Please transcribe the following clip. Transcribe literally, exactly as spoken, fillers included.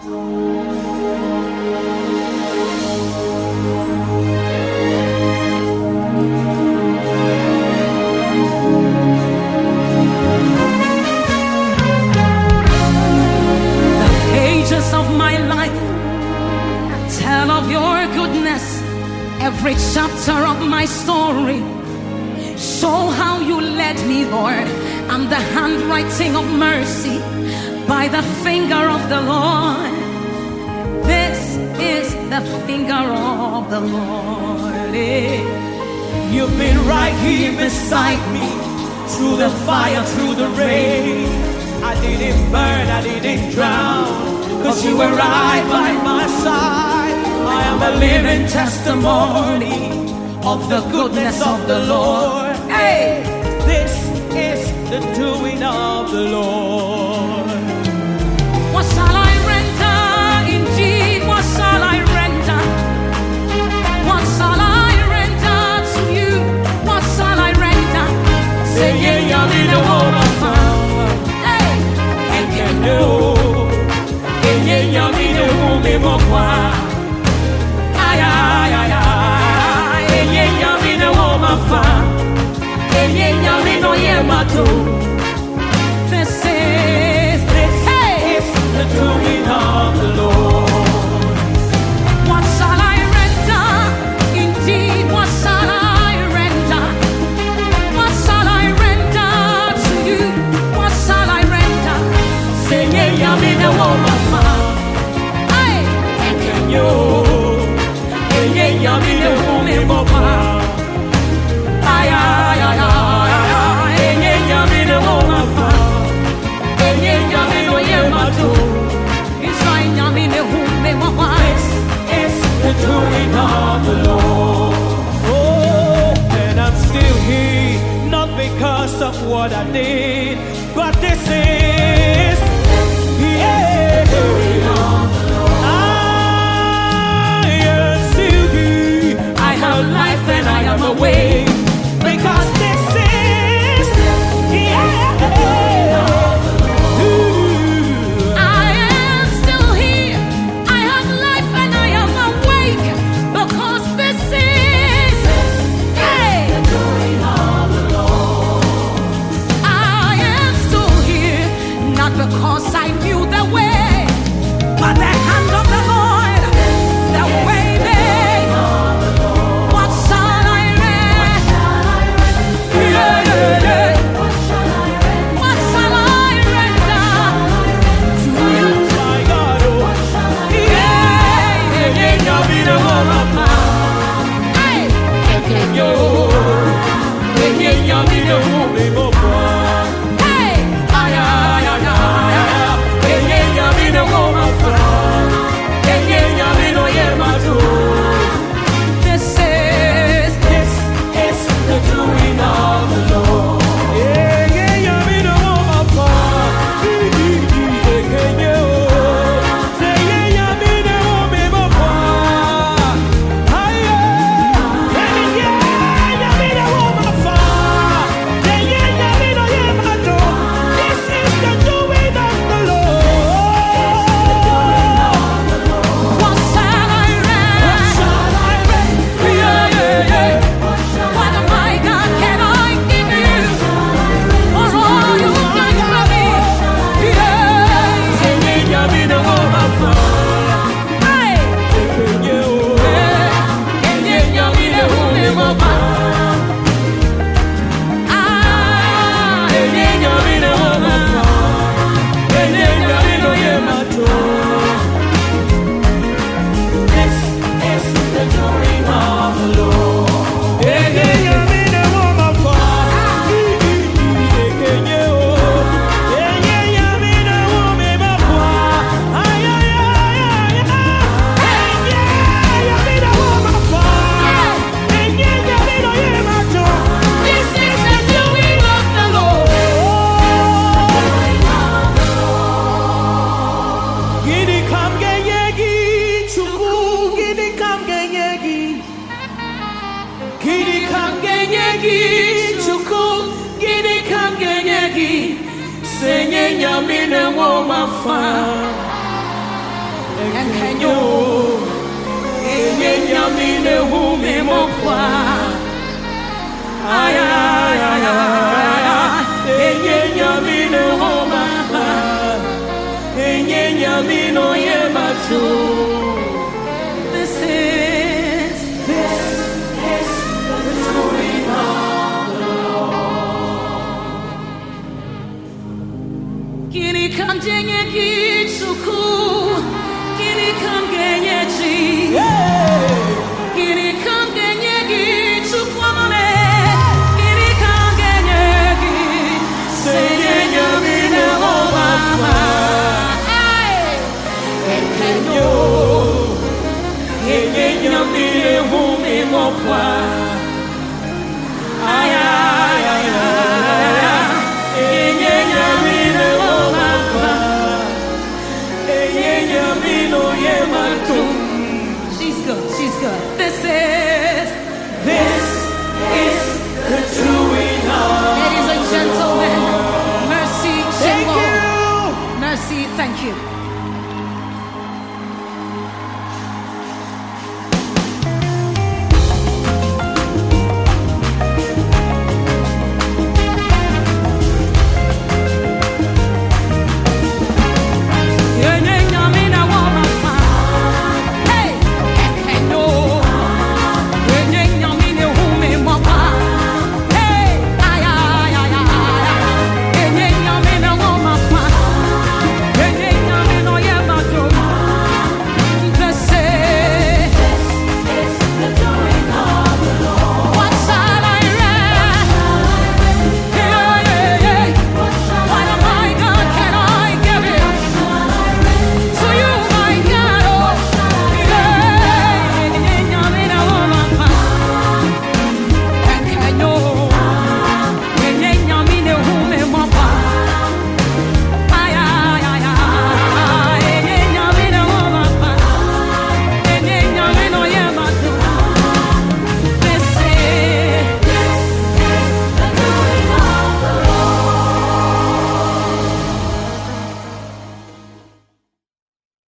Of my life tell of your goodness, every chapter of my story show how you led me, Lord. I'm the handwriting of mercy by the finger of the Lord. This is the finger of the Lord. You've been right here beside me, through the fire, through the rain. I didn't burn, I didn't drown, 'cause you were right by my side. I am a living testimony of the goodness of the Lord. Hey, this is the doing of the Lord. What shall I render? Indeed, what shall I render? What shall I render to you? What shall I render? Say, yeah, you're me the woman found. Hey, and you know. Yeah, yeah, me the woman mokwa. Ay, ay, ay, ay. Yeah, yeah, me the woman found. Yeah, yeah, me no yemato. This is, this hey, is the doing of the Lord. What shall I render? Indeed, what shall I render? What shall I render to you? What shall I render? Say, yeah, yeah, me the woman found. Yo, yeah, yeah, yeah, me the woman mokwa. Ay, ay, ay, ay, ay. Yeah, yeah, me the woman found. Yeah, yeah, me no yemato. It's right now, me the woman mokwa. This is the doing of the Lord. Oh, and I'm still here, not because of what I did, but this is, yeah, the doing of the Lord. Life and I am awake, because this is, yeah, I am still here. I have life and I am awake, because this is, hey, the doing of the Lord. I am still here, not because I knew the way, but the hand of the Lord, the way they. enkenyo enyenyamine humi mokwa ay ay ay ay enyenyamine homa enyenyamino yematu. This is this is the doing of the Lord. Kini kamjenye kichuku, kini kamgenye chi, kini kamgenye kichuku amale, kini kamgenye ki, senye mine obama, enkenyo, enkenyo mine humi mokwa, ay ay ay ay, enkenyo mine obama, enkenyo mine yematu. She's good, she's good. This is, this is the doing of. Ladies and gentlemen, Mercy Thank Chinwo. you. Mercy, thank you.